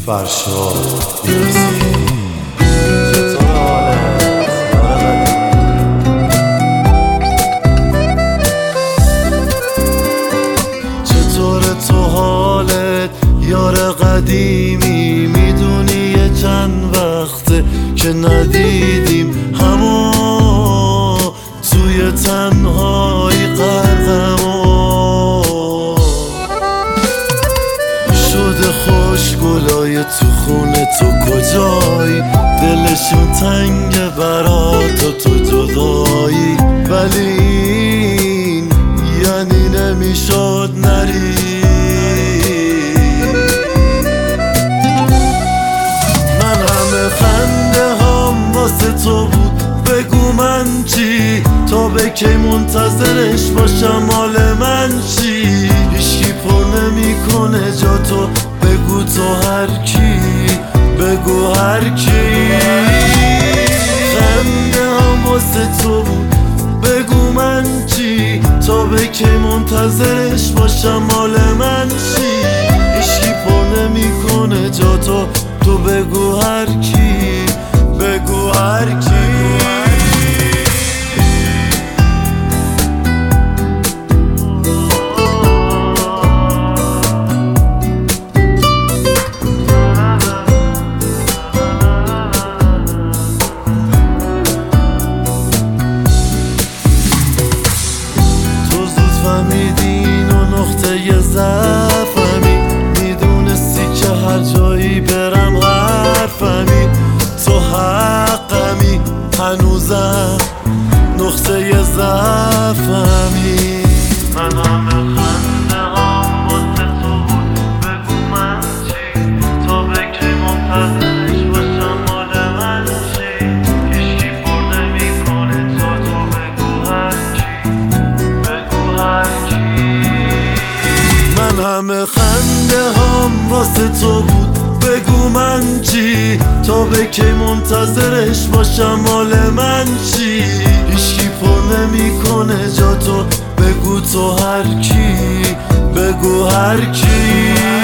فرشاد میرسی. چطور حالت یار قدیمی؟ چطور تو حالت یار قدیمی؟ میدونی یه چند وقته که ندیدیم، همو توی تنهایی غرقم شده. خوشگلای تو خونه تو کجایی؟ دلشون تنگه برات و تو جدایی، ولی این یعنی نمیشد نری. من همه خنده هم واسه تو بود، بگو من چی؟ تا به کی منتظرش باشم؟ مال من چی؟ هیچکی پر نمیکنه جا تو، بگو تو هر کی، بگو هر کی. خنده هم واسه تو بود، بگو من چی؟ تا به کی منتظرش باشم؟ مال من چی؟ هیچکی پر نمیکنه جا تو، تو بگو هر کی، بگو هر کی. فهمیدین و نقطه ضعفمی، میدونستی که هر جایی برم حرفمی، تو حقمی هنوزم نقطه ضعفمی. من همه خنده هم واسه تو بود، بگو من چی؟ تا به کی منتظرش باشم؟ مال من چی؟ هیچکی پر نمیکنه تا تو، بگو هر کی، بگو هر کی. من همه خنده هم واسه تو بود، بگو من چی؟ تا به کی منتظرش باشم؟ مال من چی؟ هیچکی پر نمیکنه جا تو، بگو تو هر کی، بگو هر کی.